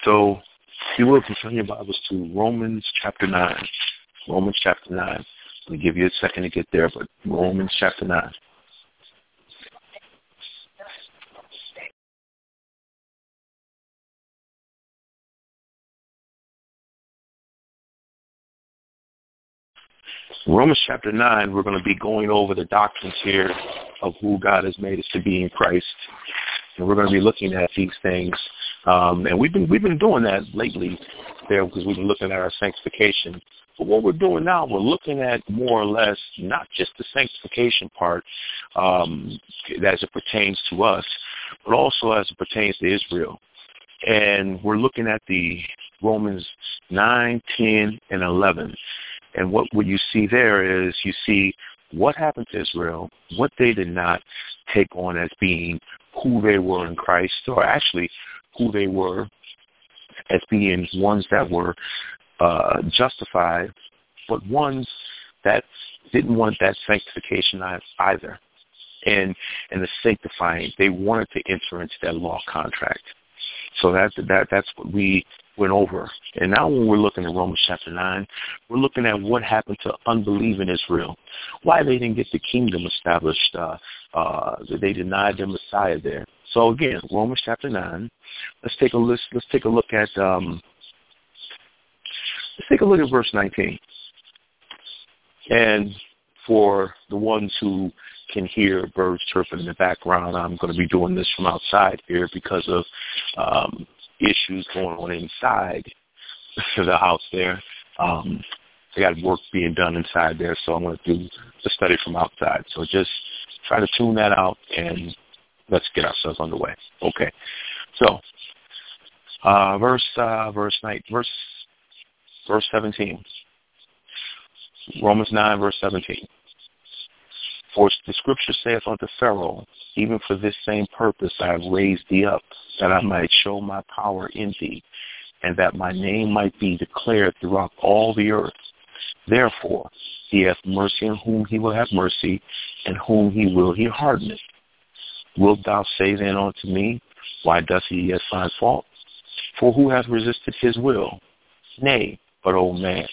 So if you will, turn your Bibles to Romans chapter 9. Romans chapter 9. I'll give you a second to get there, but Romans chapter 9. Romans chapter 9, we're going to be going over the doctrines here of who God has made us to be in Christ. And we're going to be looking at these things. And we've been doing that lately there because we've been looking at our sanctification. But what we're doing now, we're looking at more or less not just the sanctification part as it pertains to us, but also as it pertains to Israel. And we're looking at the Romans 9, 10, and 11. And what you see there is you see what happened to Israel, what they did not take on as being who they were in Christ, or actually who they were as being ones that were justified, but ones that didn't want that sanctification either. And the sanctifying, they wanted to enter into that law contract. So that's what we went over. And now when we're looking at Romans chapter 9, we're looking at what happened to unbelieving Israel, why they didn't get the kingdom established, they denied their Messiah there. So again, Romans chapter 9, let's take a look at verse 19. And for the ones who can hear birds chirping in the background, I'm going to be doing this from outside here because of issues going on inside the house there. I got work being done inside there, so I'm going to do the study from outside. So just try to tune that out, and let's get ourselves underway. Okay. So verse 17. Romans 9, verse 17. For the scripture saith unto Pharaoh, even for this same purpose I have raised thee up, that I might show my power in thee, and that my name might be declared throughout all the earth. Therefore he hath mercy on whom he will have mercy, and whom he will he hardeneth. Wilt thou say then unto me, why doth he yet find fault? For who hath resisted his will? Nay, but, O man,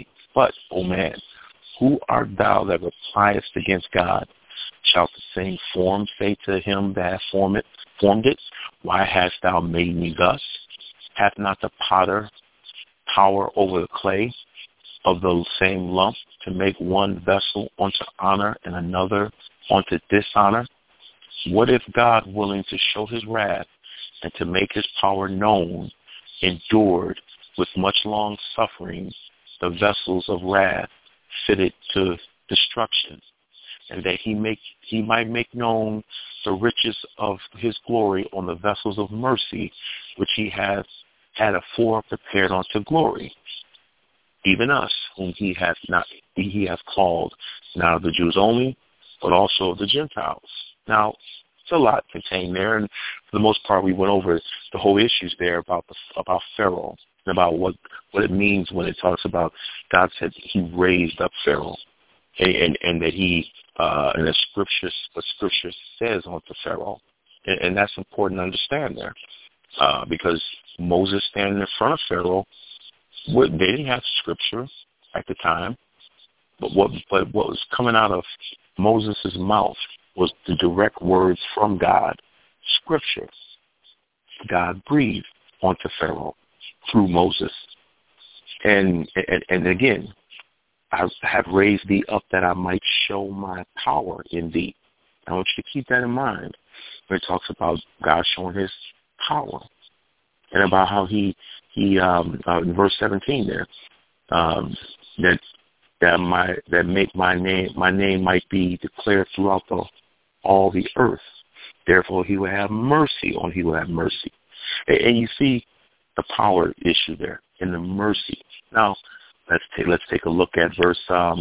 who art thou that repliest against God? Shall the same form say to him that hath formed it, why hast thou made me thus? Hath not the potter power over the clay of the same lump to make one vessel unto honor and another unto dishonor? What if God, willing to show his wrath and to make his power known, endured with much long suffering the vessels of wrath fitted to destruction, and that he might make known the riches of his glory on the vessels of mercy, which he hath had afore prepared unto glory, even us, whom he hath called, not of the Jews only, but also of the Gentiles. Now, it's a lot contained there, and for the most part, we went over the whole issues there about Pharaoh, and about what it means when it talks about God said he raised up Pharaoh, and that he and the scripture says unto Pharaoh, and that's important to understand there, because Moses standing in front of Pharaoh, they didn't have scripture at the time, but what was coming out of Moses' mouth was the direct words from God, scripture. God breathed onto Pharaoh through Moses. And again, I have raised thee up that I might show my power in thee. I want you to keep that in mind when it talks about God showing his power, and about how he in verse 17 there, that make my name might be declared throughout all the earth. Therefore he will have mercy on he will have mercy. And you see the power issue there and the mercy. Now let's take a look at verse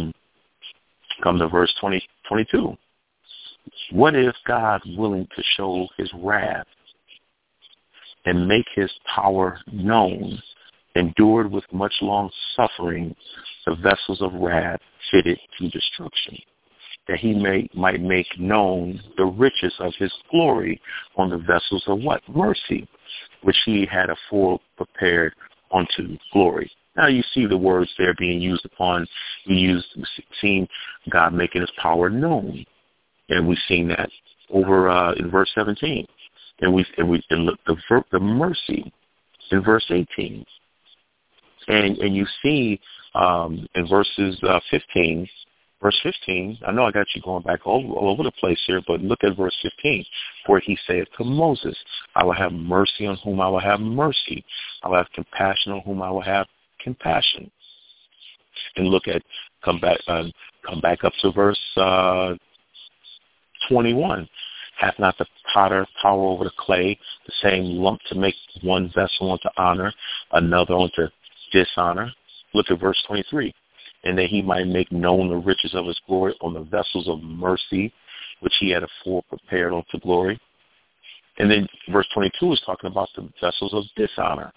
22. What if God, willing to show his wrath and make his power known, endured with much long suffering the vessels of wrath fitted to destruction, that he might make known the riches of his glory on the vessels of what? Mercy, which he had afore prepared unto glory. Now you see the words there being used upon, we've seen God making his power known. And we've seen that over in verse 17. And look the mercy in verse 18. And you see in verse 15, I know I got you going back all over the place here, but look at verse 15, where he saith to Moses, I will have mercy on whom I will have mercy. I will have compassion on whom I will have compassion. And come back up to verse 21. Hath not the potter power over the clay, the same lump to make one vessel unto honor, another unto dishonor? Look at verse 23. And that he might make known the riches of his glory on the vessels of mercy, which he had afore prepared unto glory. And then verse 22 is talking about the vessels of dishonor.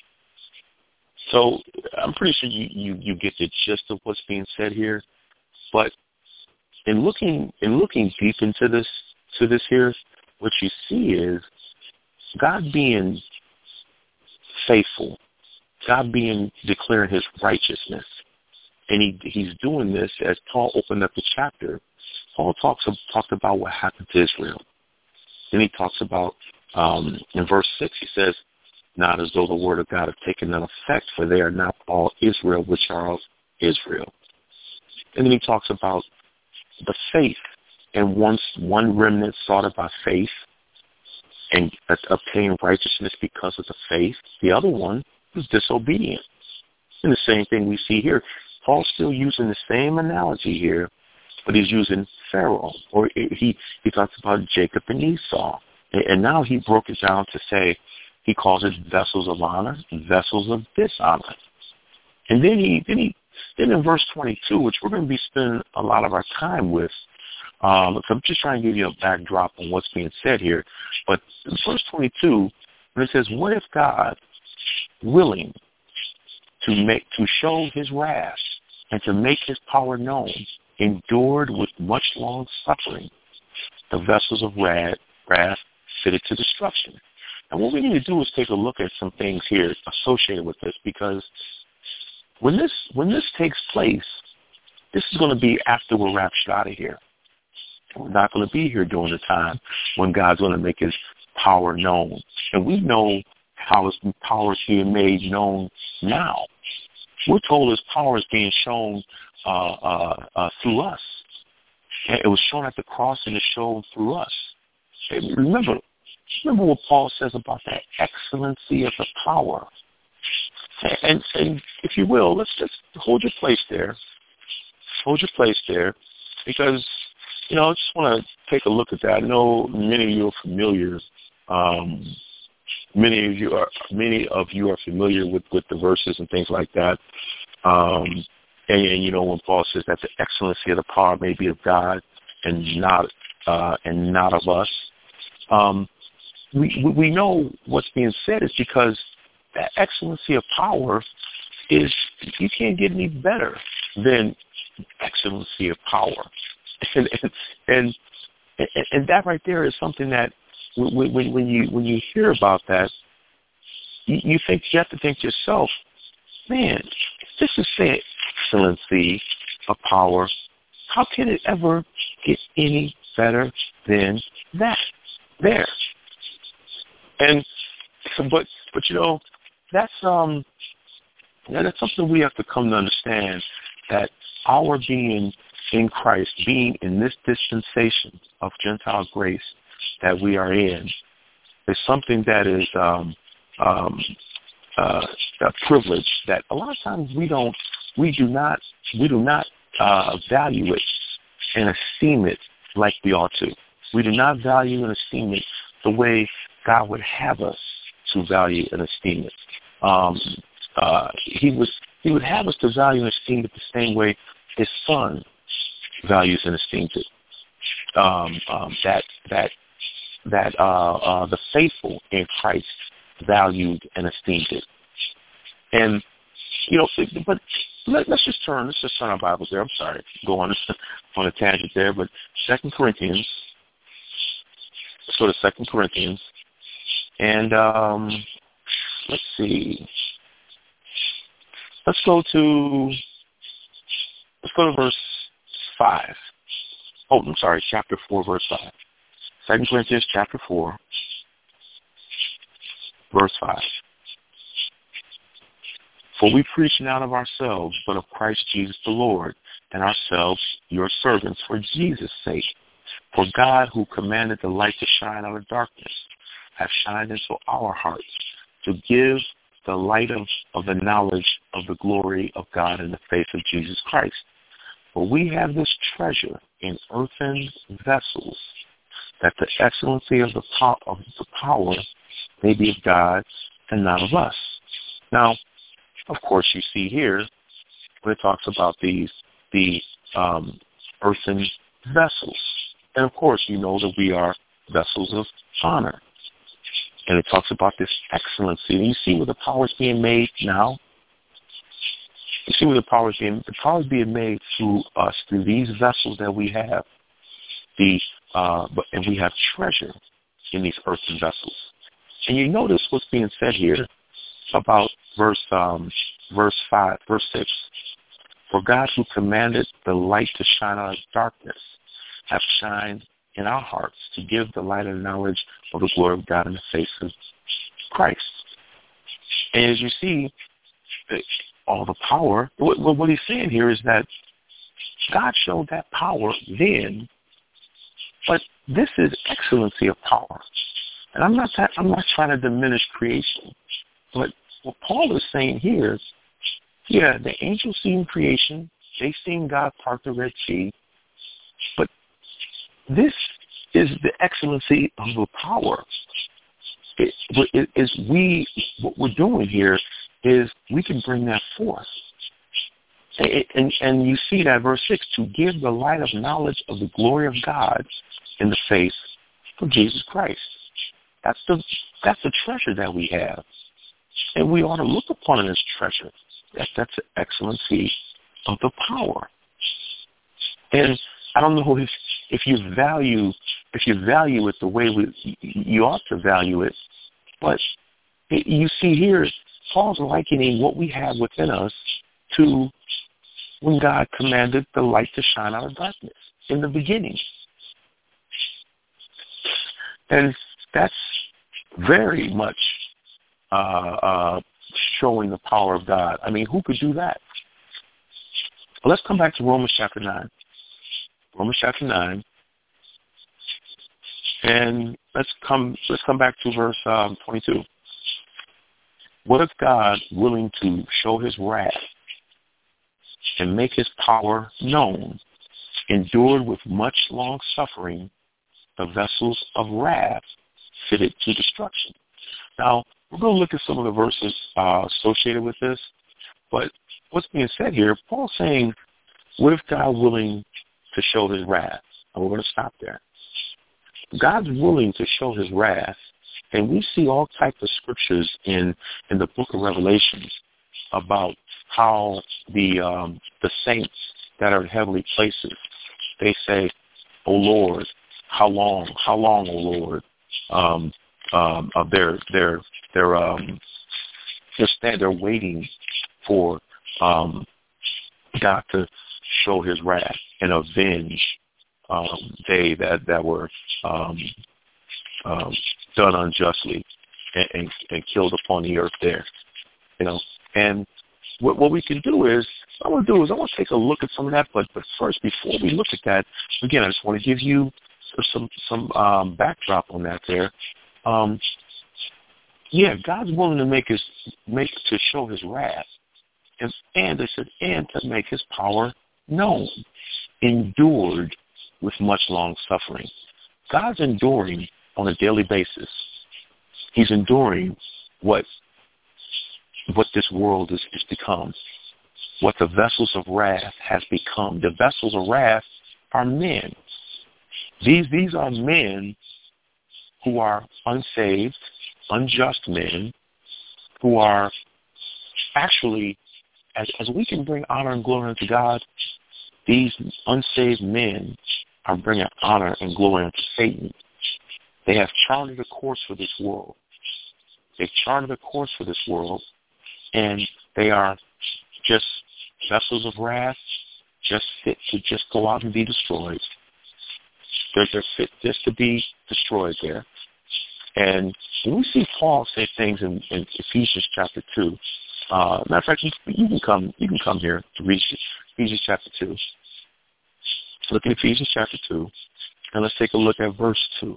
So I'm pretty sure you get the gist of what's being said here. But in looking deep into this here, what you see is God being faithful, God declaring his righteousness. And he's doing this as Paul opened up the chapter. Paul talked about what happened to Israel. Then he talks about, in verse 6, he says, not as though the word of God have taken none effect, for they are not all Israel which are of Israel. And then he talks about the faith. And once one remnant sought it by faith and obtained righteousness because of the faith, the other one was disobedient. And the same thing we see here. Paul's still using the same analogy here, but he's using Pharaoh. Or he talks about Jacob and Esau. And now he broke it down to say he calls it vessels of honor and vessels of dishonor. And then in verse 22, which we're going to be spending a lot of our time with, so I'm just trying to give you a backdrop on what's being said here. But in verse 22, when it says, what if God, willing to show his wrath and to make his power known, endured with much long suffering the vessels of wrath fitted to destruction. And what we need to do is take a look at some things here associated with this, because when this takes place, this is going to be after we're raptured out of here. We're not going to be here during the time when God's going to make his power known. And we know how his power is being made known now. We're told his power is being shown through us. And it was shown at the cross and it's shown through us. And remember what Paul says about that excellency of the power. And if you will, let's just hold your place there. Hold your place there, because I just want to take a look at that. I know many of you are familiar. Many of you are familiar with the verses and things like that. And when Paul says that the excellency of the power may be of God and not of us, we know what's being said is because that excellency of power is, you can't get any better than excellency of power. And that right there is something that when you hear about that, you have to think to yourself, man, this is the excellency of power. How can it ever get any better than that? There. And but that's something we have to come to understand, that our being in Christ, being in this dispensation of Gentile grace that we are in, is something that is a privilege that a lot of times we do not value it and esteem it like we ought to. We do not value and esteem it the way God would have us to value and esteem it. He would have us to value and esteem it the same way his Son values and esteems it. The faithful in Christ valued and esteemed it. And but let's just turn our Bibles there. I'm sorry, go on a tangent there, but 2 Corinthians. Let's go to 2 Corinthians, and let's see. Let's go to verse 5. Oh, I'm sorry, chapter 4, verse 5. 2 Corinthians chapter 4, verse 5. For we preach not of ourselves, but of Christ Jesus the Lord, and ourselves your servants for Jesus' sake. For God, who commanded the light to shine out of darkness, hath shined into our hearts, to give the light of the knowledge of the glory of God in the face of Jesus Christ. For we have this treasure in earthen vessels, that the excellency of the power may be of God and not of us. Now, of course, you see here when it talks about the earthen vessels. And, of course, you know that we are vessels of honor. And it talks about this excellency. And you see where the power is being made now? You see where the power is being made through us, through these vessels that we have. And we have treasure in these earthen vessels. And you notice what's being said here about verse 5, verse 6. For God, who commanded the light to shine out of darkness, hath shined in our hearts to give the light and knowledge of the glory of God in the face of Christ. And as you see, all the power, what he's saying here is that God showed that power then, but this is excellency of power. And I'm not trying to diminish creation, but what Paul is saying here, yeah, the angels seen creation, they seen God part the Red Sea, but this is the excellency of the power. What we're doing here is we can bring that forth. And you see that verse 6, to give the light of knowledge of the glory of God in the face of Jesus Christ. That's the treasure that we have. And we ought to look upon it as treasure. That's the excellency of the power. And I don't know if you value it the way you ought to value it, but you see here, Paul's likening what we have within us to when God commanded the light to shine out of darkness in the beginning. And that's very much showing the power of God. I mean, who could do that? Let's come back to Romans chapter 9. Romans chapter 9. And let's come back to verse 22. What if God, willing to show his wrath and make his power known, endured with much long suffering the vessels of wrath fitted to destruction? Now, we're going to look at some of the verses associated with this, but what's being said here, Paul's saying, what if God willing to show his wrath? And we're going to stop there. God's willing to show his wrath, and we see all types of scriptures in the book of Revelations about how the saints that are in heavenly places, they say, "O Lord, how long, O Lord?" They're waiting for God to show his wrath and avenge they that were done unjustly and killed upon the earth there, And what we can do is, I want to take a look at some of that. But first, before we look at that, again, I just want to give you some backdrop on that there. God's willing to show his wrath, and they said, and to make his power known, endured with much long suffering. God's enduring on a daily basis. He's enduring what this world is become, what the vessels of wrath has become. The vessels of wrath are men. These are men who are unsaved, unjust men, who are actually, as we can bring honor and glory unto God, these unsaved men are bringing honor and glory unto Satan. They have charted a course for this world. They've charted a course for this world, and they are just vessels of wrath, just fit to just go out and be destroyed. They're fit just to be destroyed there. And when we see Paul say things in Ephesians chapter 2, matter of fact, you can come here to read Ephesians chapter 2. Look at Ephesians chapter 2, and let's take a look at verse 2.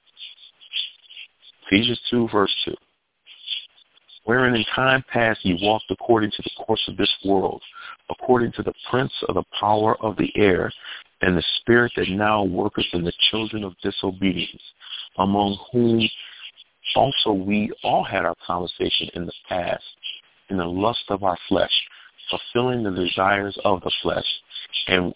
Ephesians 2, verse 2. Wherein in time past ye walked according to the course of this world, according to the prince of the power of the air, and the spirit that now worketh in the children of disobedience, among whom also we all had our conversation in the past, in the lust of our flesh, fulfilling the desires of the flesh and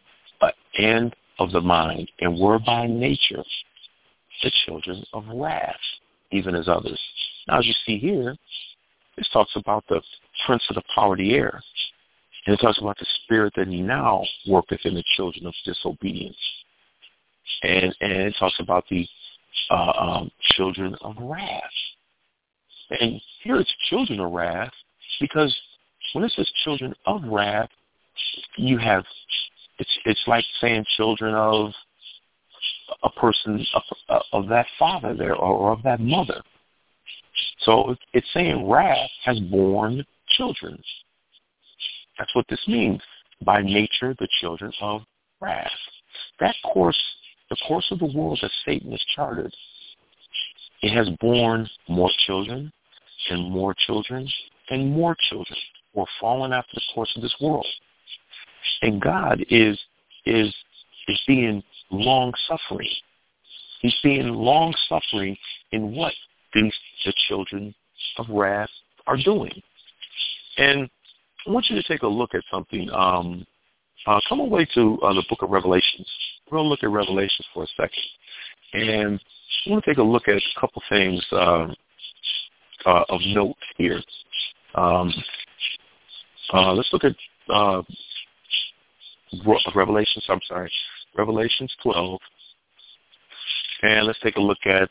of the mind, and were by nature the children of wrath, even as others. Now, as you see here, this talks about the prince of the power of the air, and it talks about the spirit that now worketh in the children of disobedience, and it talks about the children of wrath. And here it's children of wrath, because when it says children of wrath, you have it's like saying children of a person of that father there, or of that mother. So it's saying wrath has born children. That's what this means. By nature, the children of wrath. That course, the course of the world that Satan has charted, it has born more children and more children and more children who are falling after the course of this world. And God is being long-suffering. He's being long-suffering in what the children of wrath are doing. And I want you to take a look at something. Come away to the book of Revelations. We're going to look at Revelations for a second. And I want to take a look at a couple things of note here. Let's look at Revelations 12. And let's take a look at,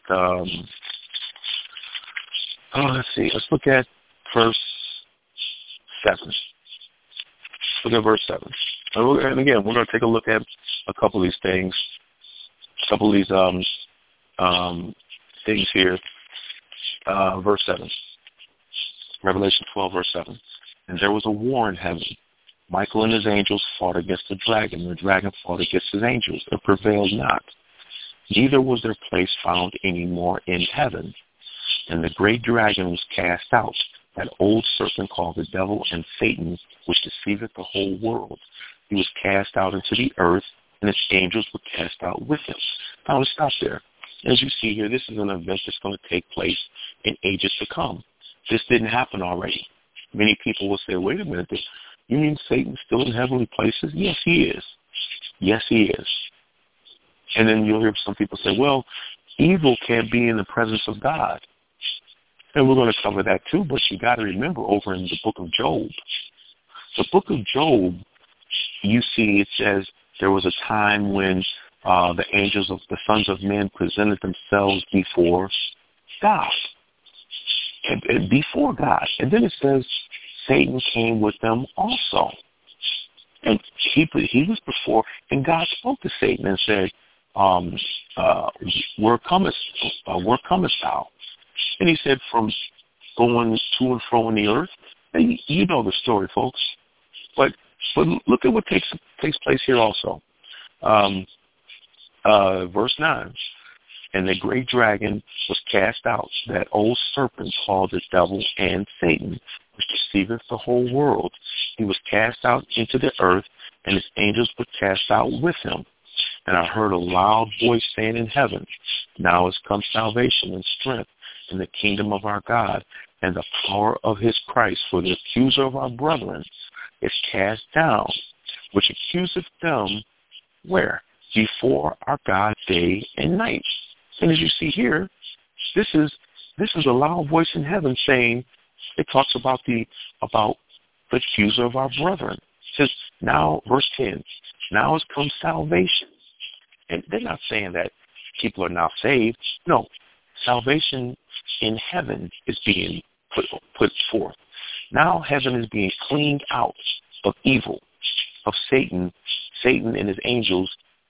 let's look at verse 7. Look at verse 7. And again, we're going to take a look at a couple of these things, things here. Verse 7. Revelation 12, verse 7. And there was a war in heaven. Michael and his angels fought against the dragon. The dragon fought against his angels and prevailed not. Neither was their place found any more in heaven. And the great dragon was cast out, that old serpent called the devil and Satan, which deceiveth the whole world. He was cast out into the earth, and his angels were cast out with him. Now let's stop there. As you see here, this is an event that's going to take place in ages to come. This didn't happen already. Many people will say, wait a minute, you mean Satan's still in heavenly places? Yes, he is. Yes, he is. And then you'll hear some people say, well, evil can't be in the presence of God. And we're going to cover that too, but you got to remember over in the book of Job. The book of Job, you see it says there was a time when the angels of the sons of men presented themselves before God. And before God. And then it says Satan came with them also. And he was before, and God spoke to Satan and said, where comest thou? And he said, from going to and fro in the earth. And you know the story, folks. But look at what takes place here also. Verse 9. And the great dragon was cast out, that old serpent called the devil and Satan, which deceiveth the whole world. He was cast out into the earth, and his angels were cast out with him. And I heard a loud voice saying in heaven, now is come salvation and strength in the kingdom of our God and the power of his Christ. For the accuser of our brethren is cast down, which accuseth them, where? Before our God day and night. And as you see here, this is a loud voice in heaven saying, it talks about the accuser of our brethren. It says, now, verse 10, now has come salvation. And they're not saying that people are now saved. No, salvation in heaven is being put forth. Now heaven is being cleaned out of evil, of Satan and his angels,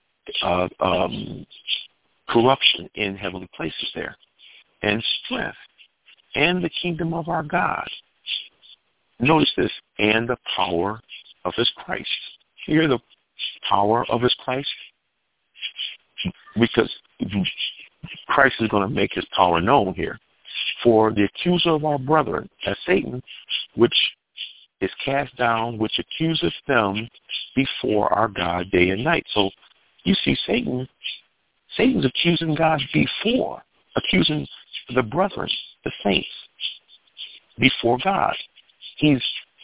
corruption in heavenly places there, and strength, and the kingdom of our God. Notice this, and the power of his Christ. Hear the power of his Christ? Because Christ is going to make his power known here. For the accuser of our brethren, that's Satan, which is cast down, which accuseth them before our God day and night. So you see Satan's accusing God before, accusing the brethren, the saints, before God. He's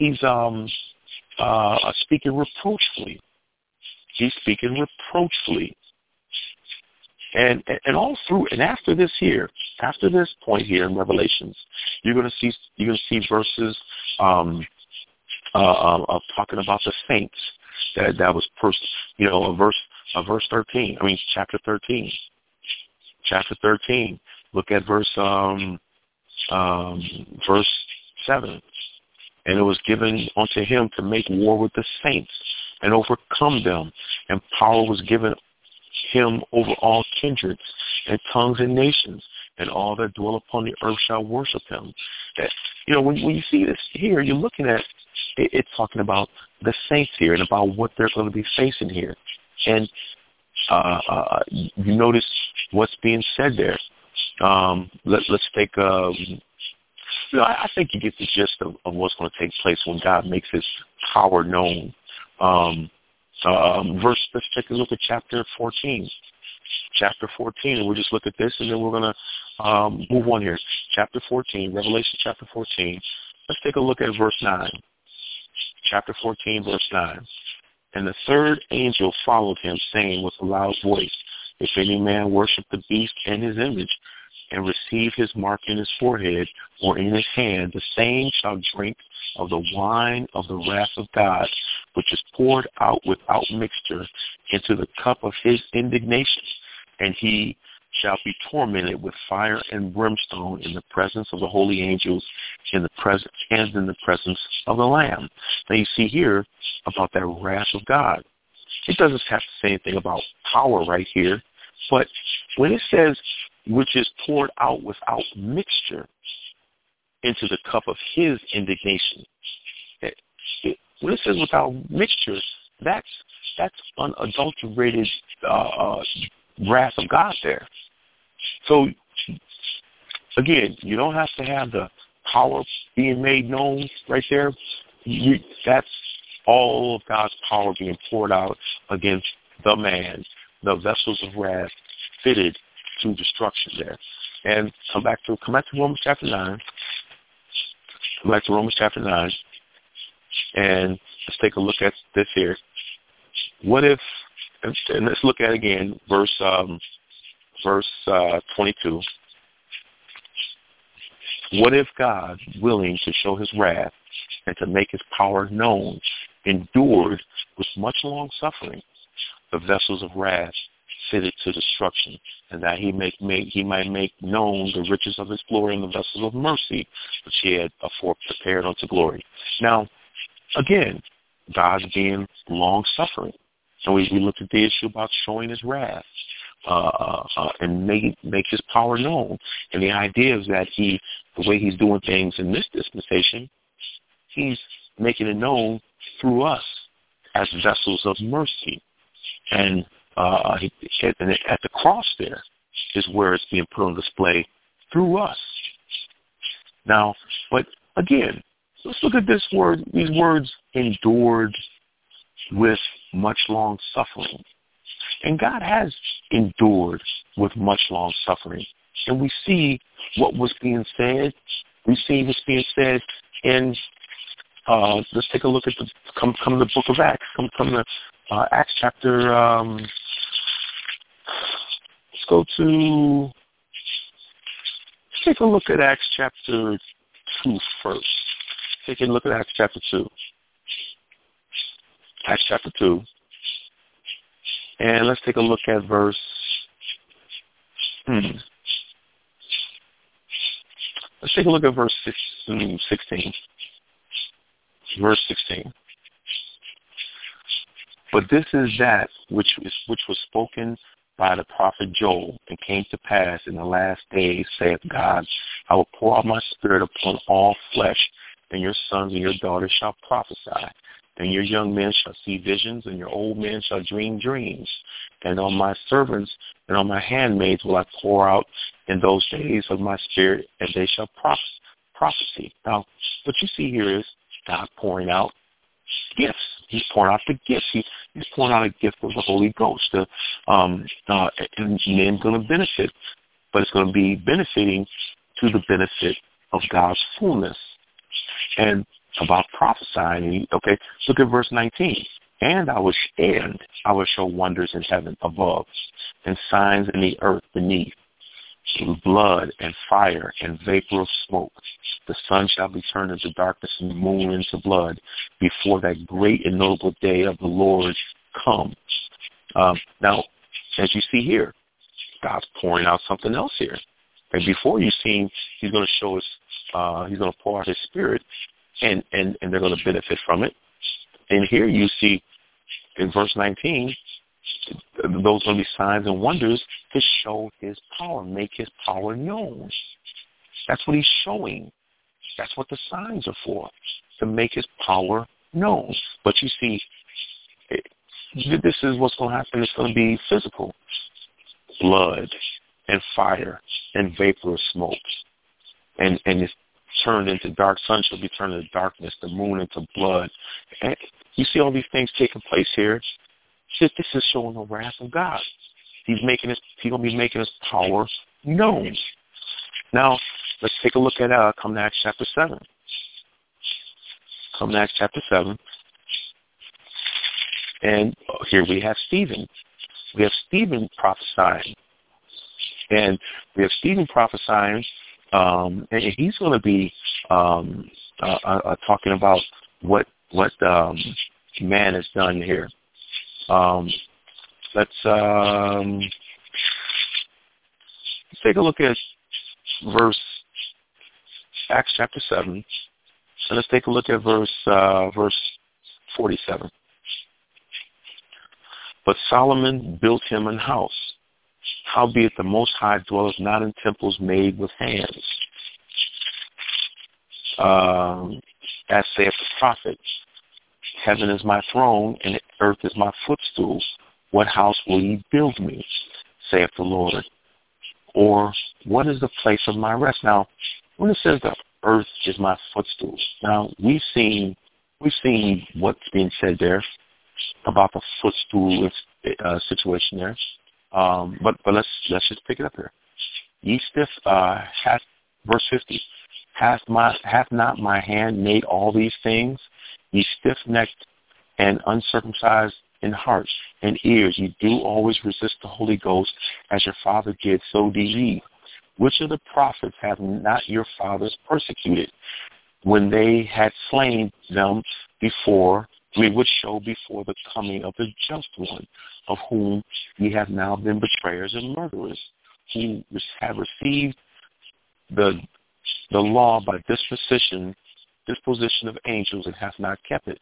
speaking reproachfully. He's speaking reproachfully. And all through, and after this point here in Revelations, you're going to see verses of talking about the saints. That was verse 13. I mean chapter 13. Chapter 13. Look at verse 7. And it was given unto him to make war with the saints and overcome them, and power was given him over all kindreds and tongues and nations, and all that dwell upon the earth shall worship him. That, when you see this here, you're looking at it's talking about the saints here and about what they're going to be facing here. And you notice what's being said there. Let's take I think you get the gist of what's going to take place when God makes his power known. Let's take a look at chapter 14. Chapter 14, and we'll just look at this, and then we're going to move on here. Chapter 14, Revelation chapter 14. Let's take a look at verse 9. Chapter 14, verse 9. And the third angel followed him, saying with a loud voice, if any man worship the beast and his image, and receive his mark in his forehead or in his hand, the same shall drink of the wine of the wrath of God, which is poured out without mixture into the cup of his indignation, and he shall be tormented with fire and brimstone in the presence of the holy angels, in the presence of the Lamb. Now you see here about that wrath of God. It doesn't have to say anything about power right here, but when it says, which is poured out without mixture into the cup of his indignation. When it says without mixture, that's unadulterated wrath of God there. So, again, you don't have to have the power being made known right there. That's all of God's power being poured out against the man, the vessels of wrath fitted to destruction there. And come back to Romans chapter 9. Come back to Romans chapter 9. And let's take a look at this here. What if, and let's look at again, verse 22. What if God, willing to show his wrath and to make his power known, endured with much long suffering the vessels of wrath fitted to destruction, and that he might make known the riches of his glory in the vessels of mercy, which he had afore prepared unto glory. Now, again, God's being long-suffering. So we looked at the issue about showing his wrath and make his power known. And the idea is that the way he's doing things in this dispensation, he's making it known through us as vessels of mercy. And at the cross there is where it's being put on display through us. Now, but again, let's look at these words, endured with much long suffering. And God has endured with much long suffering. And we see what was being said. We see what's being said in, let's take a look at come to the book of Acts. Come to Acts chapter, let's take a look at Acts chapter 2 first. Take a look at Acts chapter 2. Acts chapter 2. And let's take a look at verse Let's take a look at verse 16. Verse 16. But this is that which was spoken by the prophet Joel, and came to pass in the last days, saith God, I will pour out my spirit upon all flesh, and your sons and your daughters shall prophesy. And your young men shall see visions, and your old men shall dream dreams. And on my servants and on my handmaids will I pour out in those days of my spirit, and they shall prophesy. Now, what you see here is God pouring out gifts. He's pouring out the gifts. He's pouring out a gift of the Holy Ghost. And men's going to benefit, but it's going to be benefiting to the benefit of God's fullness. And about prophesying, okay, look at verse 19. And I will show wonders in heaven above, and signs in the earth beneath, blood and fire and vapor of smoke. The sun shall be turned into darkness and the moon into blood before that great and notable day of the Lord come. Now, as you see here, God's pouring out something else here. And before you've seen, he's going to show us, he's going to pour out his spirit, and they're going to benefit from it. And here you see in verse 19, those going to be signs and wonders to show his power, make his power known. That's what he's showing. That's what the signs are for, to make his power known. But you see, this is what's going to happen. It's going to be physical. Blood and fire and vapor of smoke. And it's turned into dark. Sun shall be turned into darkness, the moon into blood. And you see all these things taking place here. This is showing the wrath of God. He's going to be making his power known. Now, let's take a look at, come to Acts chapter 7. Come to Acts chapter 7. And here we have Stephen. We have Stephen prophesying. And we have Stephen prophesying, and he's going to be talking about what man has done here. Let's take a look at Acts chapter 7, and let's take a look at verse 47. But Solomon built him an house, howbeit the Most High dwelleth not in temples made with hands. As saith the prophet, heaven is my throne, and earth is my footstool. What house will ye build me, saith the Lord? Or what is the place of my rest? Now, when it says the earth is my footstool, now we've seen what's being said there about the footstool situation there. But let's just pick it up here. Ye stiff hath, verse 50, hath not my hand made all these things? Ye stiff-necked and uncircumcised in heart and ears, ye do always resist the Holy Ghost, as your father did, so do ye. Which of the prophets have not your fathers persecuted, when they had slain them before, which show before the coming of the just one, of whom ye have now been betrayers and murderers, who have received the law by disposition of angels, and hath not kept it.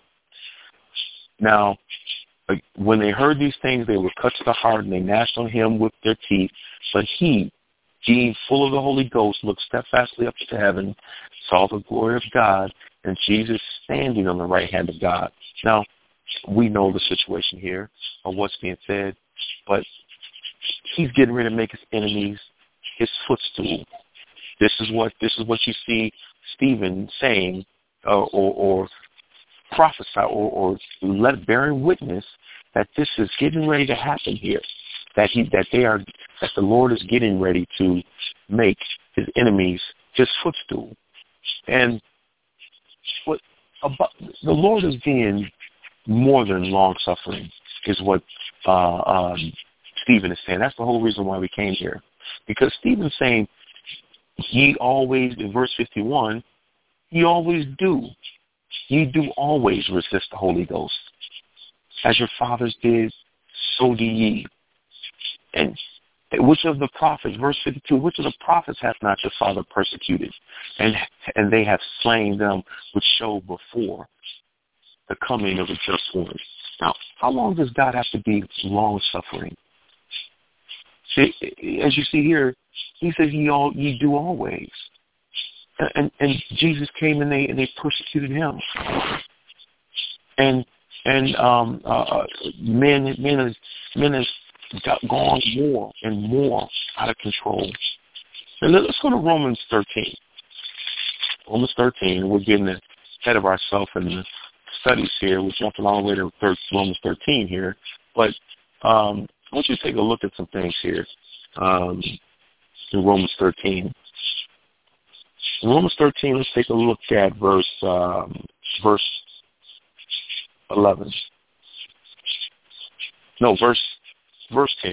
Now, when they heard these things, they were cut to the heart, and they gnashed on him with their teeth. But he, being full of the Holy Ghost, looked steadfastly up to heaven, saw the glory of God, and Jesus standing on the right hand of God. Now, we know the situation here of what's being said, but he's getting ready to make his enemies his footstool. This is what you see Stephen saying, or prophesy, or bearing witness that this is getting ready to happen here. That the Lord is getting ready to make his enemies his footstool. And what about the Lord is being more than long-suffering is what Stephen is saying. That's the whole reason why we came here. Because Stephen's saying, ye always, in verse 51, ye always do. Ye do always resist the Holy Ghost. As your fathers did, so do ye. And Which of the prophets, verse 52, which of the prophets hath not your father persecuted? And they have slain them which showed before the coming of the just one. Now, how long does God have to be long-suffering? See, as you see here, he says, ye do always. And Jesus came and they persecuted him. And men has gone more and more out of control. And let's go to Romans 13. Romans 13, we're getting ahead of ourselves in the studies here. We're jumping all the way to Romans 13 here. But I want you to take a look at some things here in Romans 13. In Romans 13, let's take a look at verse 11. No, verse 10.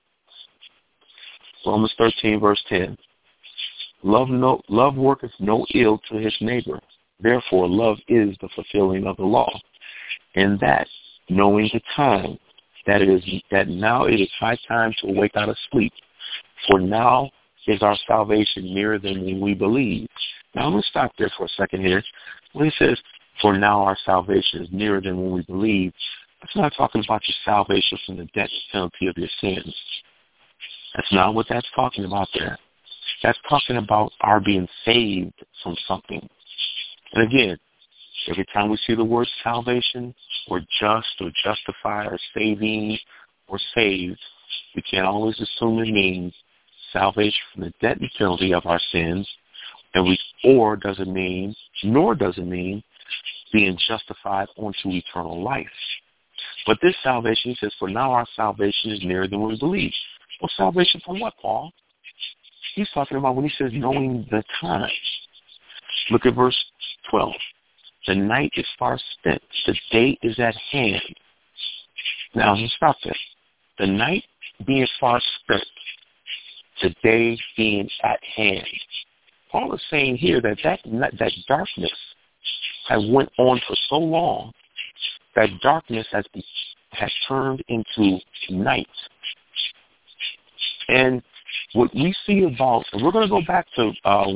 Romans 13, verse 10. Love worketh no ill to his neighbor. Therefore, love is the fulfilling of the law. And that, knowing the time, that now it is high time to awake out of sleep. For now is our salvation nearer than when we believe. Now, I'm going to stop there for a second here. When it says, for now our salvation is nearer than when we believe, that's not talking about your salvation from the debt penalty of your sins. That's not what that's talking about there. That's talking about our being saved from something. And again, every time we see the word salvation or just or justify or saving or saved, we can't always assume it means salvation from the debt and penalty of our sins, nor does it mean being justified onto eternal life. But this salvation, he says, for now our salvation is nearer than we believe. Well, salvation from what, Paul? He's talking about when he says knowing the time. Look at verse 12. The night is far spent. The day is at hand. Now, he stopped there. The night being far spent. The day being at hand. Paul is saying here that darkness has went on for so long, that darkness has turned into night. And what we see about, and we're going to go back to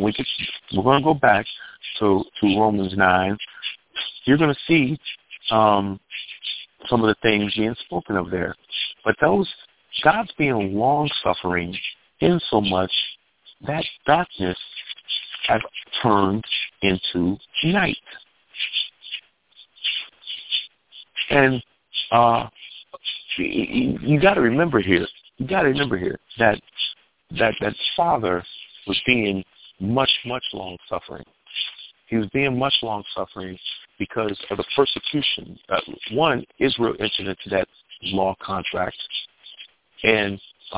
Romans 9. You're going to see some of the things being spoken of there. But God's being long-suffering in so much that darkness has turned into night. And you got to remember here that Father was being much long-suffering. He was being much long-suffering because of the persecution. One, Israel entered into that law contract, and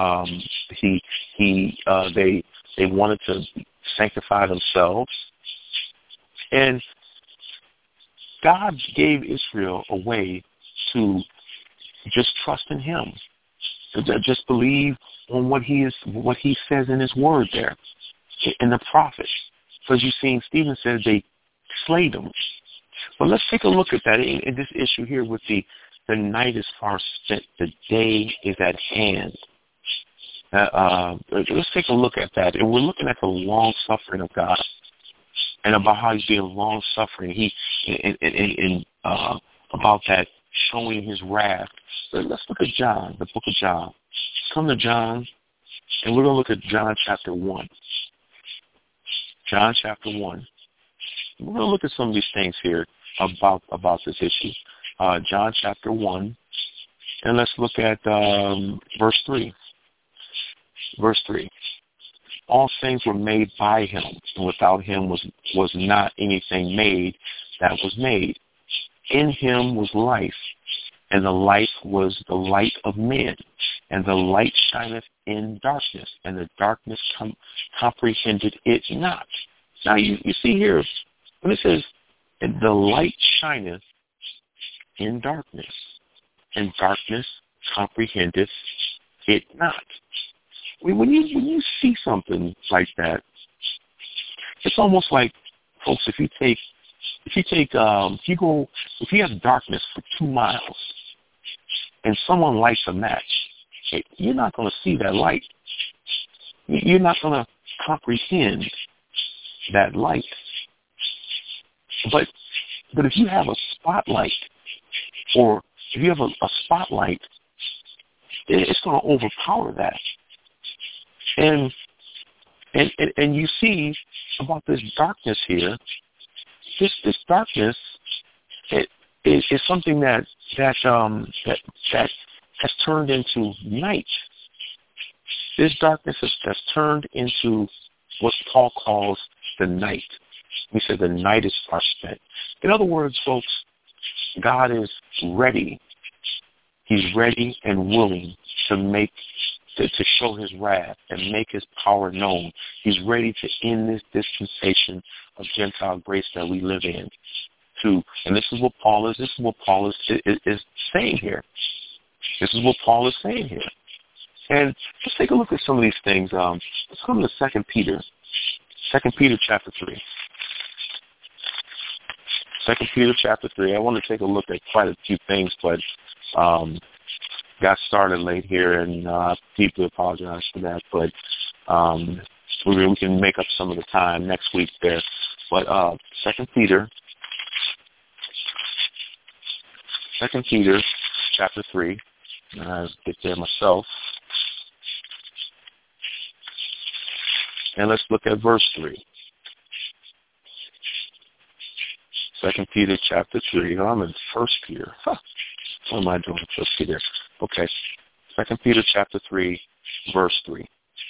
they wanted to sanctify themselves, and God gave Israel a way to just trust in Him, to just believe on what He says in His Word there, in the prophets. So as you've seen, Stephen says they slayed them. But let's take a look at that in this issue here with the night is far spent, the day is at hand. Let's take a look at that. And we're looking at the long-suffering of God and about how He's being long-suffering. About that showing His wrath. So let's look at John, the book of John. Come to John, and we're going to look at John chapter 1. John chapter 1. We're going to look at some of these things here about this issue. John chapter 1, and let's look at verse 3. Verse 3. All things were made by Him, and without Him was not anything made that was made. In Him was life, and the life was the light of men. And the light shineth in darkness, and the darkness comprehended it not. Now you see here, when it says, and the light shineth in darkness, and darkness comprehendeth it not. When you see something like that, it's almost like, folks, if you have darkness for 2 miles, and someone lights a match, you're not going to see that light. you're not going to comprehend that light. But if you have a spotlight, or if you have a spotlight, it's going to overpower that. And you see about this darkness here. This darkness, it is something that has turned into night. This darkness has turned into what Paul calls the night. We said the night is far spent. In other words, folks, God is ready. He's ready and willing to show his wrath and make his power known. He's ready to end this dispensation of Gentile grace that we live in. And this is what Paul is saying here. This is what Paul is saying here. And let's take a look at some of these things. Let's come to 2 Peter. 2 Peter chapter 3. 2 Peter chapter 3. I want to take a look at quite a few things, but got started late here, and I deeply apologize for that. But we can make up some of the time next week there. But 2 Peter chapter 3. I'll get there myself. And let's look at verse 3. 2 Peter chapter 3. Oh, I'm in 1 Peter. Huh. What am I doing in 1 Peter? Okay. 2 Peter chapter 3, verse 3.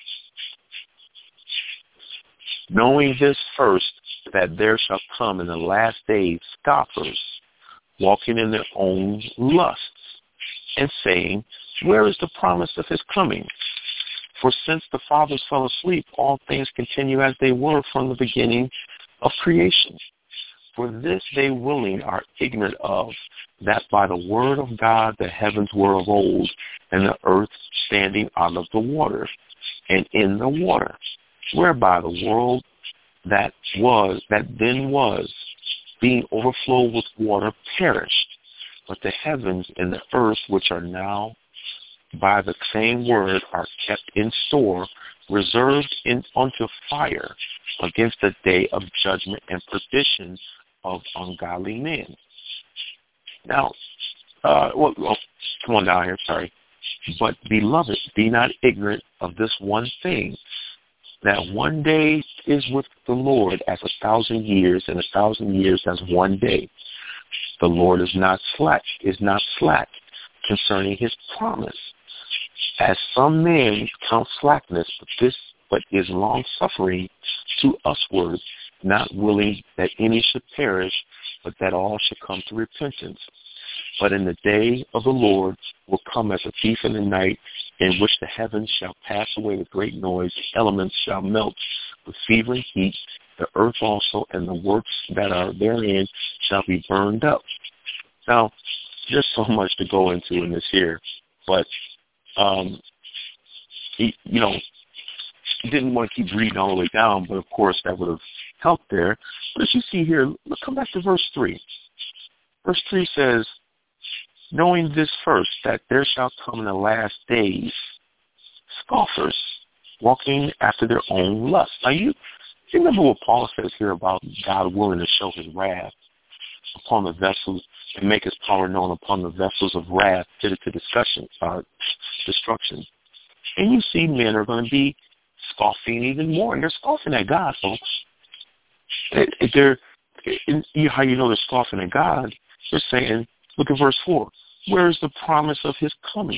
Knowing this first, that there shall come in the last days scoffers, walking in their own lusts, and saying, where is the promise of his coming? For since the fathers fell asleep, all things continue as they were from the beginning of creation. For this they willing are ignorant of, that by the word of God the heavens were of old, and the earth standing out of the water, and in the water, whereby the world that then was, being overflowed with water, perished. But the heavens and the earth, which are now by the same word, are kept in store, reserved unto fire, against the day of judgment and perdition of ungodly men. Now, come on down here, sorry. But, beloved, be not ignorant of this one thing, that one day is with the Lord as 1,000 years, and 1,000 years as one day. The Lord is not slack concerning his promise, as some men count slackness, but is long-suffering to usward, not willing that any should perish, but that all should come to repentance. But in the day of the Lord will come as a thief in the night, in which the heavens shall pass away with great noise, the elements shall melt with fevering heat, the earth also and the works that are therein shall be burned up. Now, there's so much to go into in this here, but he didn't want to keep reading all the way down, but of course that would have helped there. But as you see here, let's come back to verse 3. Verse 3 says, knowing this first, that there shall come in the last days scoffers, walking after their own lust. Now you remember what Paul says here about God willing to show his wrath upon the vessels and make his power known upon the vessels of wrath to destruction. And you see men are going to be scoffing even more. And they're scoffing at God, folks. How you know they're scoffing at God? They're saying, look at verse 4. Where is the promise of his coming?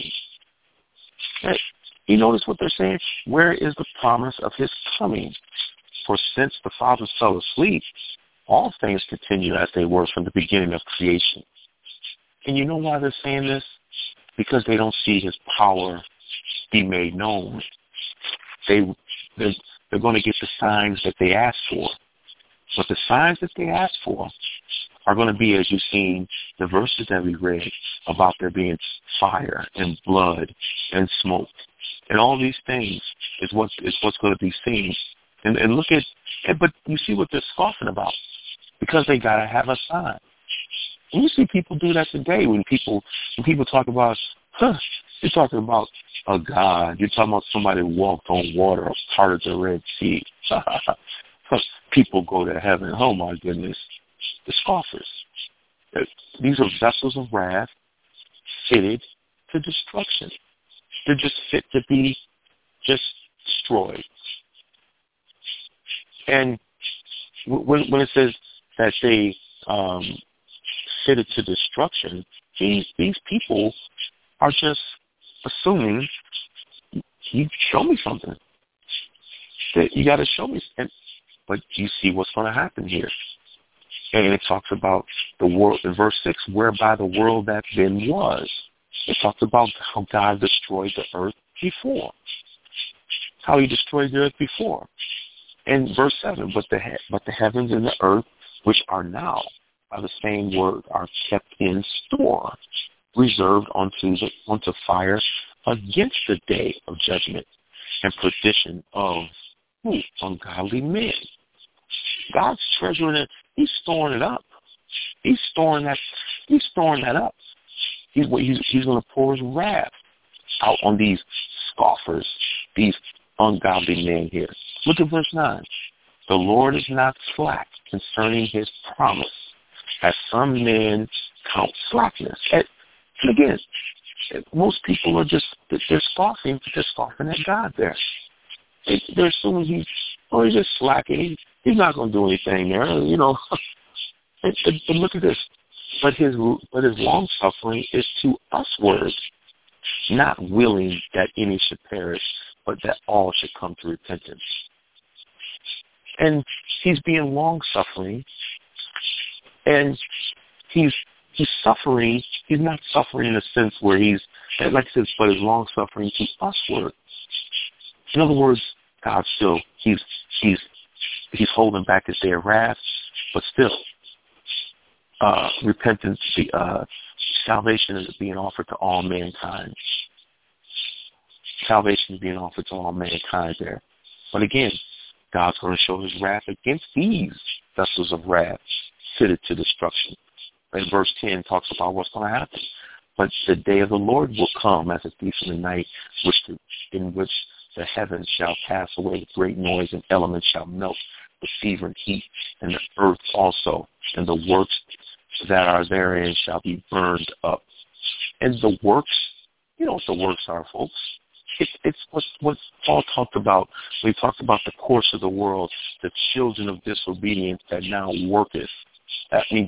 You notice what they're saying? Where is the promise of his coming? For since the fathers fell asleep, all things continue as they were from the beginning of creation. And you know why they're saying this? Because they don't see his power be made known. They're going to get the signs that they asked for. But the signs that they asked for are going to be, as you've seen, the verses that we read about there being fire and blood and smoke. And all these things is what's going to be seen. And look but you see what they're scoffing about, because they got to have a sign. And you see people do that today when people talk about, they're talking about a God. You're talking about somebody who walked on water or parted the Red Sea. People go to heaven. Oh, my goodness. The scoffers. These are vessels of wrath fitted to destruction. They're just fit to be just destroyed. And when it says that they fitted to destruction, these people are just assuming, you show me something. That you got to show me. But you see what's going to happen here. And it talks about the world, in verse 6, whereby the world that then was. It talks about how God destroyed the earth before. How he destroyed the earth before. And verse 7, but the heavens and the earth, which are now, by the same word, are kept in store, reserved unto fire against the day of judgment and perdition of ungodly men. God's treasuring it. He's storing it up. He's storing that up. He's going to pour his wrath out on these scoffers, these ungodly men here. Look at verse 9. The Lord is not slack concerning his promise, as some men count slackness. And again, most people are they're scoffing at God there. They're assuming he's just slacking. He's not going to do anything there, But look at this. But his long suffering is to usward, not willing that any should perish, but that all should come to repentance. And he's being long suffering, and he's suffering. He's not suffering in a sense where he's, like I said, but his long suffering to usward. In other words, God still he's holding back his day of wrath, but still repentance, salvation is being offered to all mankind. Salvation is being offered to all mankind there. But again, God's going to show his wrath against these vessels of wrath fitted to destruction. And verse 10 talks about what's going to happen. But the day of the Lord will come as a thief in the night, in which the heavens shall pass away with great noise, and elements shall melt with fever and heat, and the earth also, and the works that are therein shall be burned up. And the works, you know what the works are, folks. It's what Paul talked about when he talked about the course of the world, the children of disobedience that now worketh. That means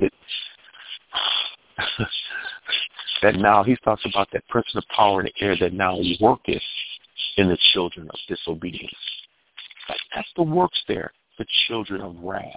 that now he talks about that prince of the power in the air that now worketh in the children of disobedience. That's the works there, the children of wrath.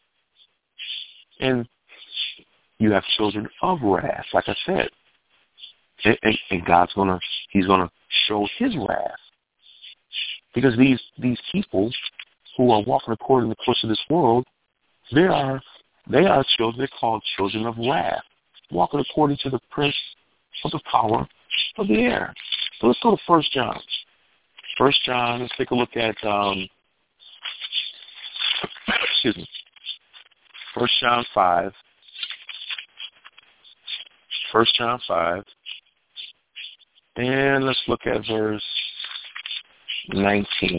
And you have children of wrath, like I said. And he's gonna show his wrath. Because these people who are walking according to the course of this world, they are children, they're called children of wrath, walking according to the prince of the power of the air. So let's go to 1 John. 1 John, let's take a look at 1 John 5. 1 John 5. And let's look at verse 19.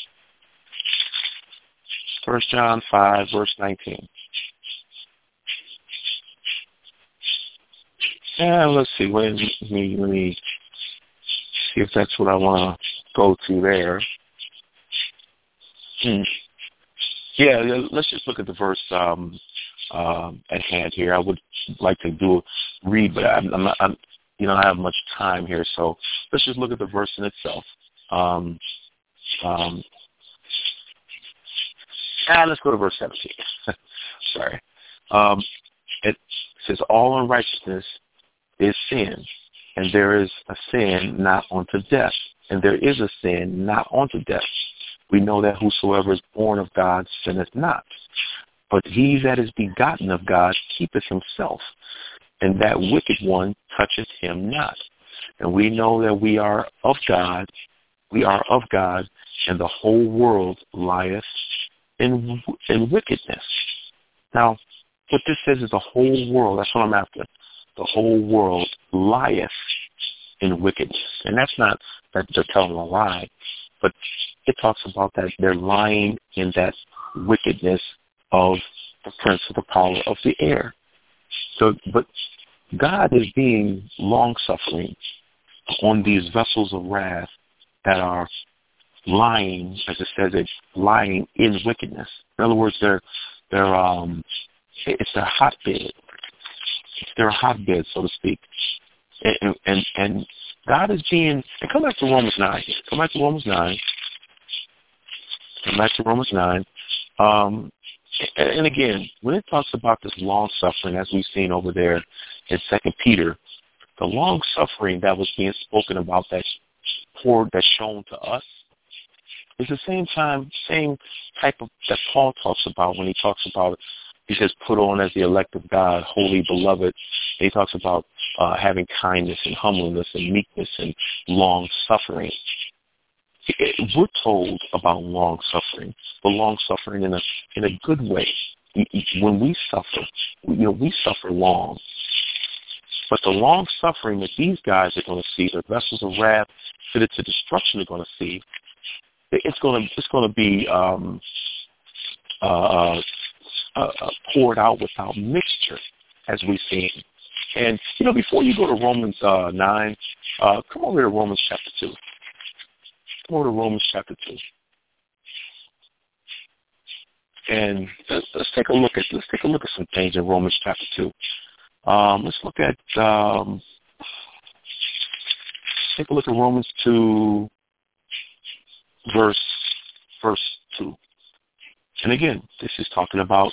1 John 5, verse 19. And let's see. Let me see if that's what I want to go to there. Yeah, let's just look at the verse at hand here. I would like to read, but I'm not. I don't have much time here, so let's just look at the verse in itself. Let's go to verse 17. Sorry. It says, all unrighteousness is sin, and there is a sin not unto death, and there is a sin not unto death. We know that whosoever is born of God sinneth not, but he that is begotten of God keepeth himself, and that wicked one toucheth him not. And we know that we are of God, and the whole world lieth in wickedness. Now, what this says is the whole world, that's what I'm after. The whole world lieth in wickedness. And that's not that they're telling a lie, but it talks about that they're lying in that wickedness of the prince of the power of the air. So, but God is being long-suffering on these vessels of wrath that are lying, as it says, it's lying in wickedness. In other words, it's their hotbed. It's their hotbed, so to speak. And God is being, and come back to Romans 9. Come back to Romans 9. Come back to Romans 9. And again, when it talks about this long-suffering, as we've seen over there in 2 Peter, the long-suffering that was being spoken about that's shown to us is the same type of that Paul talks about when he talks about, he says, put on as the elect of God, holy beloved. And he talks about having kindness and humbleness and meekness and long-suffering. We're told about long-suffering, but long-suffering in a good way. When we suffer, we suffer long. But the long-suffering that these guys are going to see, the vessels of wrath fitted to destruction are going to see, it's going to be poured out without mixture, as we've seen. And, before you go to Romans 9, come over to Romans chapter 2. Come over to Romans chapter 2. And let's take a look at some things in Romans chapter 2. Let's take a look at Romans 2, verse 2. And again, this is talking about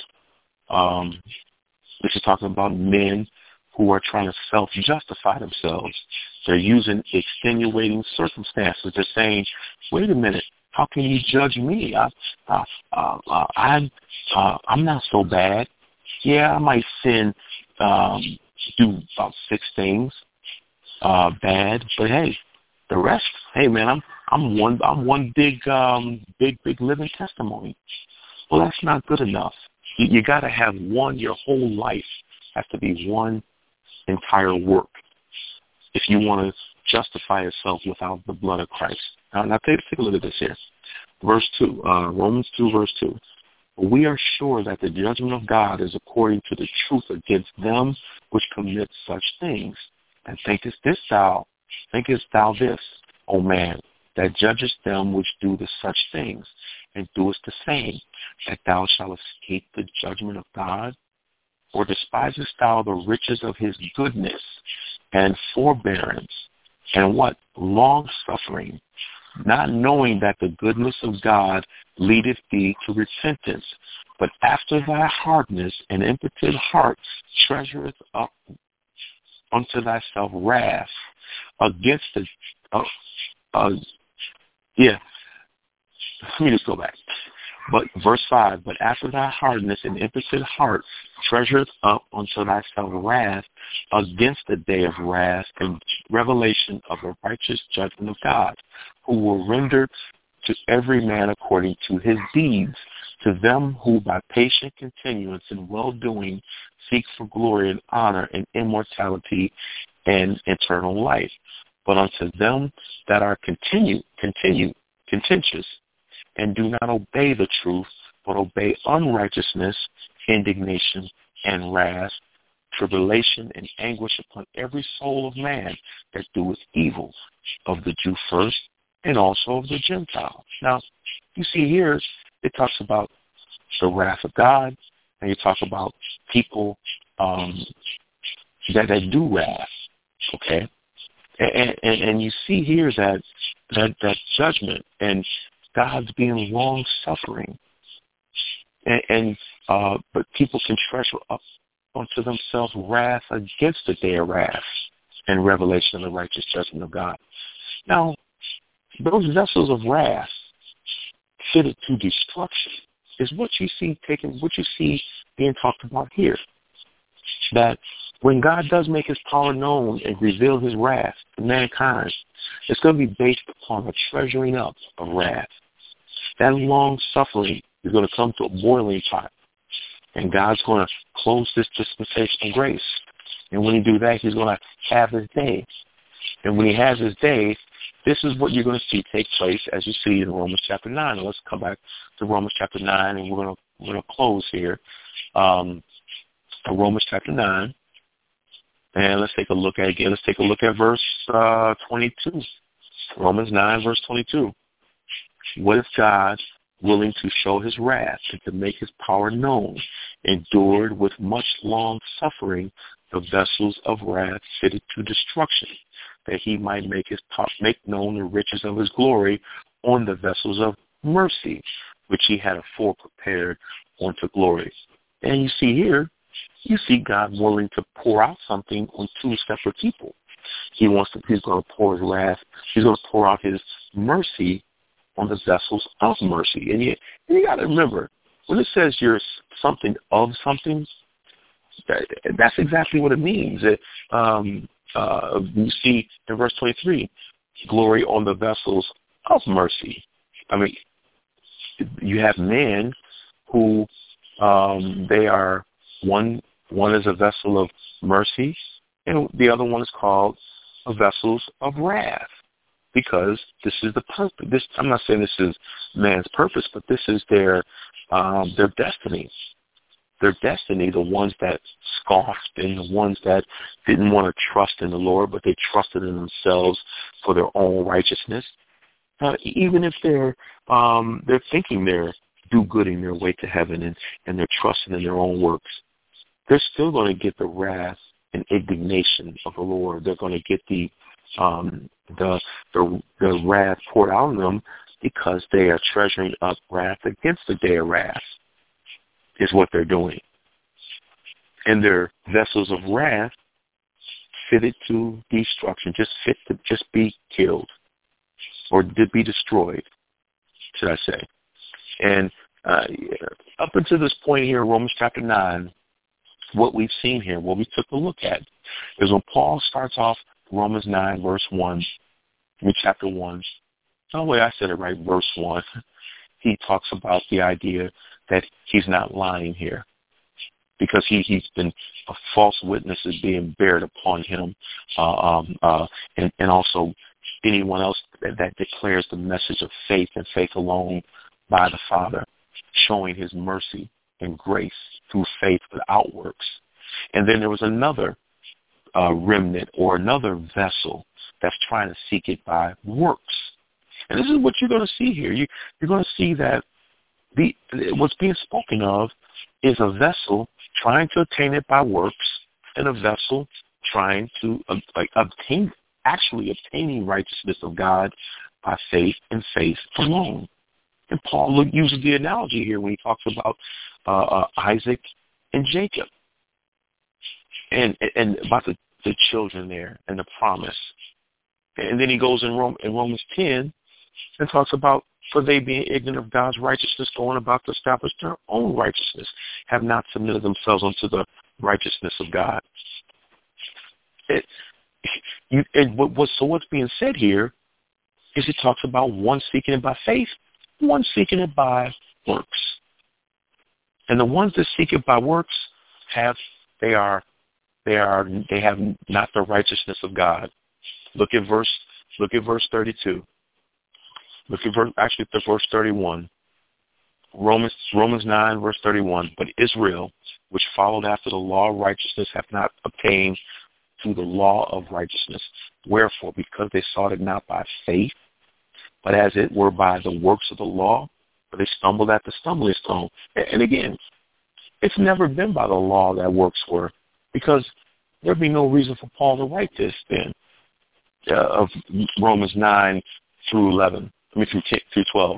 men who are trying to self-justify themselves. They're using extenuating circumstances. They're saying, "Wait a minute, how can you judge me? I'm not so bad. Yeah, I might sin, do about 6 things bad, but hey, the rest, hey man, I'm one big living testimony." Well, that's not good enough. You got to have one. Your whole life has to be one entire work if you want to justify yourself without the blood of Christ. Now take a look at this here. Verse 2, Romans 2, verse 2. We are sure that the judgment of God is according to the truth against them which commit such things. And thinkest thou this, O man, that judgest them which do such things, and doest the same, that thou shalt escape the judgment of God? Or despisest thou the riches of his goodness and forbearance, and what? Long-suffering, not knowing that the goodness of God leadeth thee to repentance, but after thy hardness and impotent heart treasureth up unto thyself wrath against the... Let me just go back. But verse 5, but after thy hardness and impotent heart treasureth up unto thyself wrath against the day of wrath and revelation of the righteous judgment of God, who will render to every man according to his deeds, to them who by patient continuance in well-doing seek for glory and honor and immortality and eternal life. But unto them that are contentious, and do not obey the truth, but obey unrighteousness, indignation, and wrath, tribulation and anguish upon every soul of man that doeth evil, of the Jew first, and also of the Gentile. Now, you see here, it talks about the wrath of God, and you talk about people that do wrath, okay? And you see here that judgment and God's being long-suffering, but people can treasure up unto themselves wrath against the day of wrath and revelation of the righteous judgment of God. Now, those vessels of wrath fitted to destruction is what you see being talked about here. That when God does make his power known and reveal his wrath to mankind, it's going to be based upon a treasuring up of wrath. That long suffering is going to come to a boiling pot, and God's going to close this dispensation of grace. And when he do that, he's going to have his day. And when he has his day, this is what you're going to see take place as you see in Romans chapter 9. And let's come back to Romans chapter 9, and we're going to close here. Romans chapter 9. And let's take a look at Let's take a look at verse 22. Romans 9, verse 22. What if God, willing to show his wrath and to make his power known, endured with much long suffering the vessels of wrath fitted to destruction, that he might make known the riches of his glory on the vessels of mercy, which he had afore prepared unto glory. And you see here, you see God willing to pour out something on two separate people. He's going to pour his wrath. He's going to pour out his mercy on the vessels of mercy. And you got to remember, when it says you're something of something, that's exactly what it means. You see in verse 23, glory on the vessels of mercy. I mean, you have men who they are one is a vessel of mercy, and the other one is called a vessels of wrath, because this is the purpose. I'm not saying this is man's purpose, but this is their destiny. Their destiny, the ones that scoffed and the ones that didn't want to trust in the Lord, but they trusted in themselves for their own righteousness. Even if they're thinking they're do-gooding their way to heaven and they're trusting in their own works, they're still going to get the wrath and indignation of the Lord. They're going to get the wrath poured out on them, because they are treasuring up wrath against the day of wrath, is what they're doing. And their vessels of wrath fitted to destruction, fit to be killed or to be destroyed, should I say. And up until this point here, Romans chapter 9, what we've seen here, what we took a look at, is when Paul starts off Romans 9, verse 1, in chapter 1. Oh, wait, I said it right, verse 1. He talks about the idea that he's not lying here, because he's been a false witness is being bared upon him, and also anyone else that declares the message of faith and faith alone by the Father, showing his mercy and grace through faith without works. And then there was another remnant or another vessel that's trying to seek it by works. And this is what you're going to see here. You're going to see that what's being spoken of is a vessel trying to attain it by works, and a vessel trying to obtaining righteousness of God by faith and faith alone. And Paul uses the analogy here when he talks about Isaac and Jacob, and about the children there and the promise. And then he goes in Romans 10 and talks about, for they being ignorant of God's righteousness, going about to establish their own righteousness, have not submitted themselves unto the righteousness of God. So what's being said here is he talks about one seeking it by faith, one seeking it by works. And the ones that seek it by works have not the righteousness of God. Look at verse 32. Look at verse 31. Romans 9, verse 31. But Israel, which followed after the law of righteousness, hath not obtained through the law of righteousness. Wherefore, because they sought it not by faith, but as it were by the works of the law, for they stumbled at the stumbling stone. And again, it's never been by the law that works were, because there'd be no reason for Paul to write this then, of Romans 9 through 11. Through 12.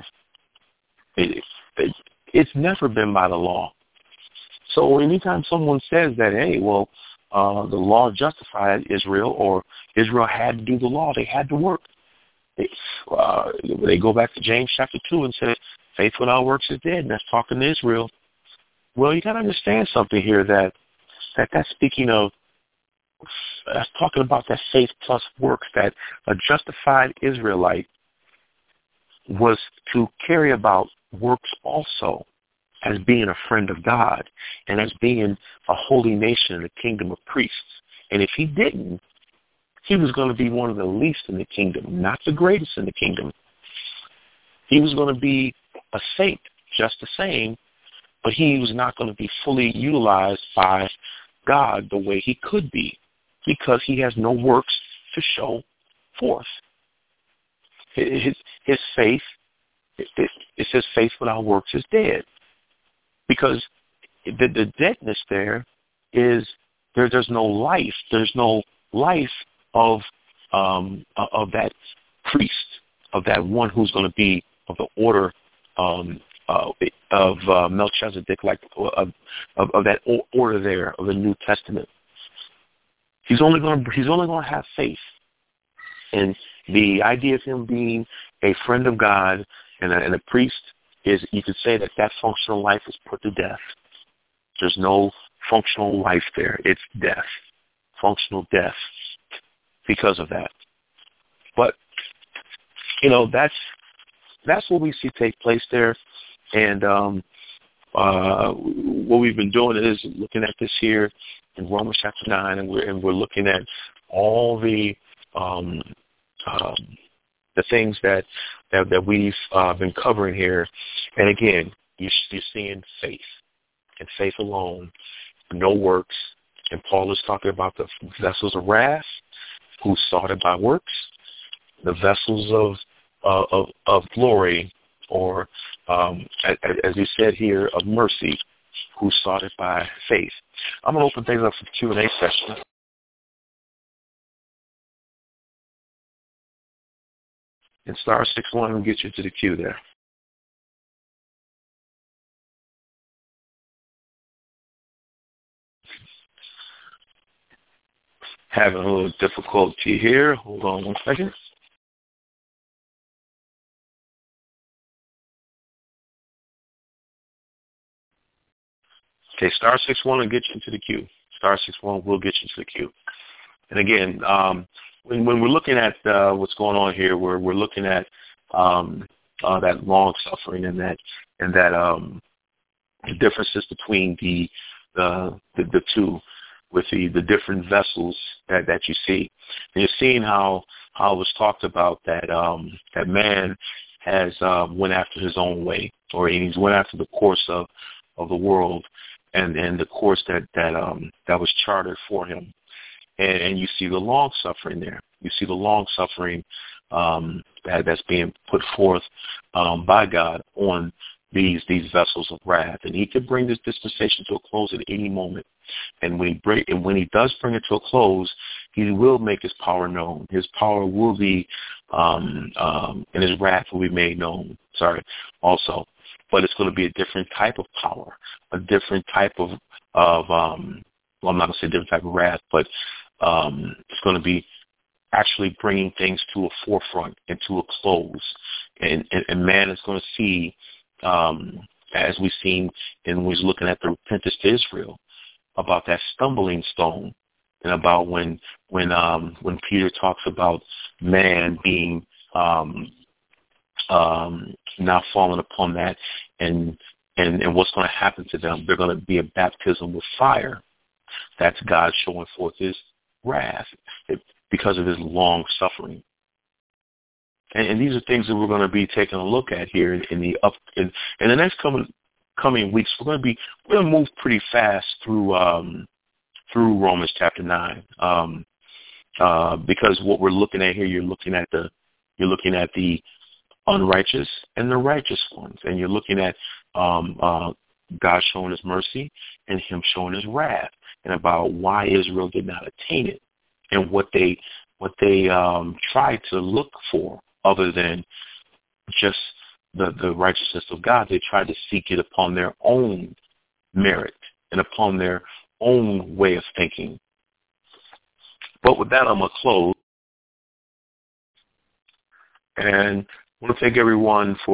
It's never been by the law. So anytime someone says that, hey, well, the law justified Israel, or Israel had to do the law, they had to work. They go back to James chapter 2 and say, faith without works is dead, and that's talking to Israel. Well, you got to understand something here, that's speaking of, that's talking about that faith plus works, that a justified Israelite was to carry about works also, as being a friend of God and as being a holy nation and a kingdom of priests. And if he didn't, He was going to be one of the least in the kingdom, not the greatest in the kingdom. He was going to be a saint just the same, but he was not going to be fully utilized by God the way he could be because he has no works to show forth. His faith, it says faith without works is dead, because the deadness there is there's no life. There's no life of that priest, of that one who's going to be of the order of Melchizedek, like of that order there of the New Testament. He's only going to have faith, and the idea of him being a friend of God and a priest is, you could say that functional life is put to death. There's no functional life there. It's death, functional death, because of that. But that's what we see take place there, and what we've been doing is looking at this here in Romans chapter 9, and we're looking at all the things that we've been covering here. And again, you're seeing faith, and faith alone, no works. And Paul is talking about the vessels of wrath who sought it by works, the vessels of glory, or as he said here, of mercy, who sought it by faith. I'm going to open things up for the Q&A session. And star 61 will get you to the queue there. Having a little difficulty here. Hold on one second. Okay, star 61 will get you into the queue. Star 61 will get you to the queue. And again, when we're looking at what's going on here, we're looking at that long suffering and that the differences between the two, with the different vessels that you see. And you're seeing how it was talked about that that man has went after his own way, or he's went after the course of the world and the course that was chartered for him. And you see the long suffering there. You see the long suffering that's being put forth by God on these vessels of wrath. And he could bring this dispensation to a close at any moment. And when he does bring it to a close, he will make his power known. His power will be, and his wrath will be made known. Also. But it's going to be a different type of power, a different type of well, I'm not going to say different type of wrath, but it's going to be actually bringing things to a forefront and to a close. And man is going to see, as we've seen when we was looking at the repentance to Israel, about that stumbling stone, and about when Peter talks about man being not falling upon that, and what's going to happen to them. They're going to be a baptism with fire. That's God showing forth his wrath because of his long suffering. And these are things that we're going to be taking a look at here in the next coming weeks. We're going to move pretty fast through Romans chapter 9, because what we're looking at here, you're looking at the unrighteous and the righteous ones, and you're looking at God showing his mercy and him showing his wrath, and about why Israel did not attain it, and what they tried to look for other than just the righteousness of God. They tried to seek it upon their own merit and upon their own way of thinking. But with that, I'm going to close. And I want to thank everyone for